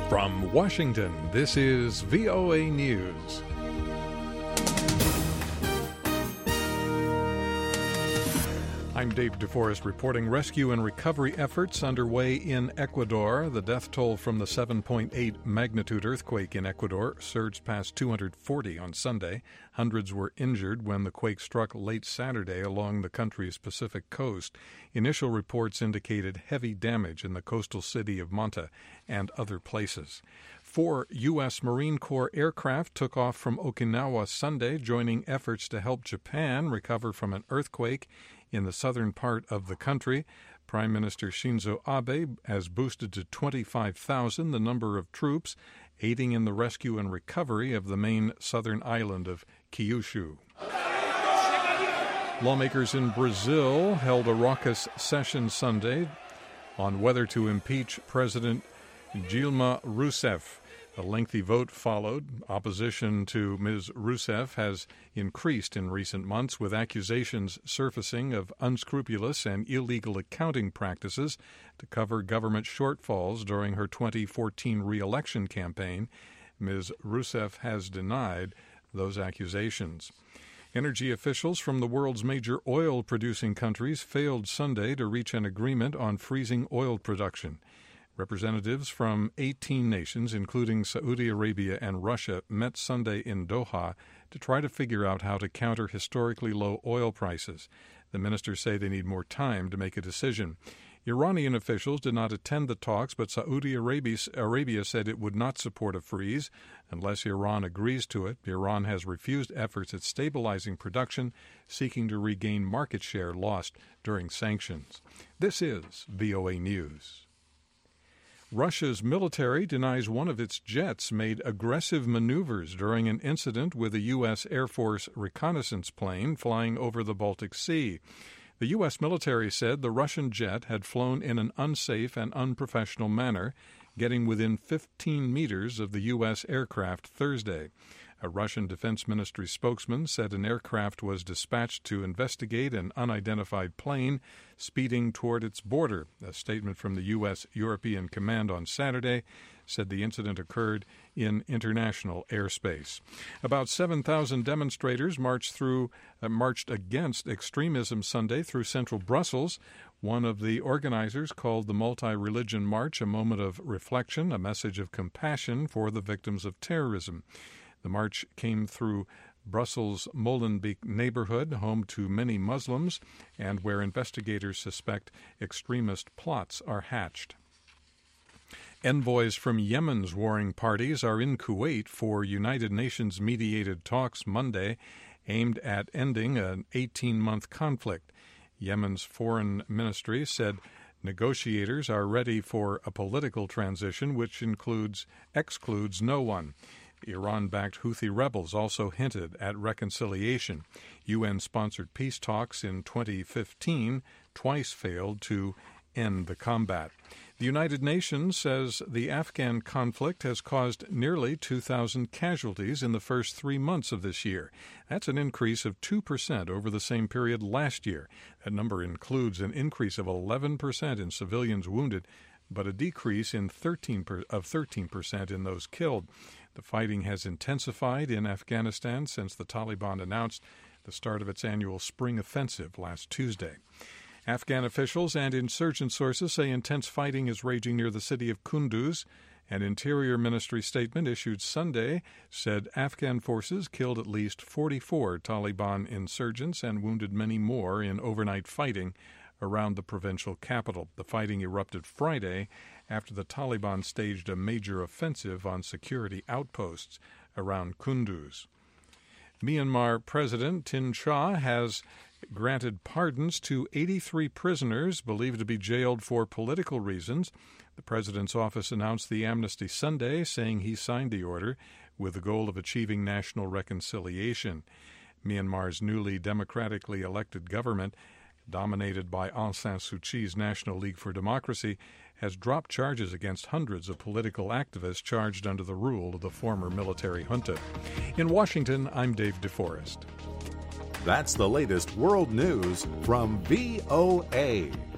From Washington, this is VOA News. I'm Dave DeForest reporting rescue and recovery efforts underway in Ecuador. The death toll from the 7.8 magnitude earthquake in Ecuador surged past 240 on Sunday. Hundreds were injured when the quake struck late Saturday along the country's Pacific coast. Initial reports indicated heavy damage in the coastal city of Manta and other places. 4 U.S. Marine Corps aircraft took off from Okinawa Sunday, joining efforts to help Japan recover from an earthquake in the southern part of the country. Prime Minister Shinzo Abe has boosted to 25,000 the number of troops aiding in the rescue and recovery of the main southern island of Kyushu. Lawmakers in Brazil held a raucous session Sunday on whether to impeach President Dilma Rousseff. A lengthy vote followed. Opposition to Ms. Rousseff has increased in recent months, with accusations surfacing of unscrupulous and illegal accounting practices to cover government shortfalls during her 2014 re-election campaign. Ms. Rousseff has denied those accusations. Energy officials from the world's major oil-producing countries failed Sunday to reach an agreement on freezing oil production. Representatives from 18 nations, including Saudi Arabia and Russia, met Sunday in Doha to try to figure out how to counter historically low oil prices. The ministers say they need more time to make a decision. Iranian officials did not attend the talks, but Saudi Arabia said it would not support a freeze unless Iran agrees to it. Iran has refused efforts at stabilizing production, seeking to regain market share lost during sanctions. This is VOA News. Russia's military denies one of its jets made aggressive maneuvers during an incident with a U.S. Air Force reconnaissance plane flying over the Baltic Sea. The U.S. military said the Russian jet had flown in an unsafe and unprofessional manner, getting within 15 meters of the U.S. aircraft Thursday. A Russian Defense Ministry spokesman said an aircraft was dispatched to investigate an unidentified plane speeding toward its border. A statement from the U.S. European Command on Saturday said the incident occurred in international airspace. About 7,000 demonstrators marched against extremism Sunday through central Brussels. One of the organizers called the multi-religion march a moment of reflection, a message of compassion for the victims of terrorism. The march came through Brussels' Molenbeek neighborhood, home to many Muslims, and where investigators suspect extremist plots are hatched. Envoys from Yemen's warring parties are in Kuwait for United Nations-mediated talks Monday aimed at ending an 18-month conflict. Yemen's foreign ministry said negotiators are ready for a political transition which excludes no one. Iran-backed Houthi rebels also hinted at reconciliation. UN-sponsored peace talks in 2015 twice failed to end the combat. The United Nations says the Afghan conflict has caused nearly 2,000 casualties in the first 3 months of this year. That's an increase of 2% over the same period last year. That number includes an increase of 11% in civilians wounded, but a decrease of 13% in those killed. The fighting has intensified in Afghanistan since the Taliban announced the start of its annual spring offensive last Tuesday. Afghan officials and insurgent sources say intense fighting is raging near the city of Kunduz. An Interior Ministry statement issued Sunday said Afghan forces killed at least 44 Taliban insurgents and wounded many more in overnight fighting around the provincial capital. The fighting erupted Friday after the Taliban staged a major offensive on security outposts around Kunduz. Myanmar President Tin Sha has granted pardons to 83 prisoners believed to be jailed for political reasons. The president's office announced the amnesty Sunday, saying he signed the order with the goal of achieving national reconciliation. Myanmar's newly democratically elected government, dominated by Aung San Suu Kyi's National League for Democracy, has dropped charges against hundreds of political activists charged under the rule of the former military junta. In Washington, I'm Dave DeForest. That's the latest world news from VOA.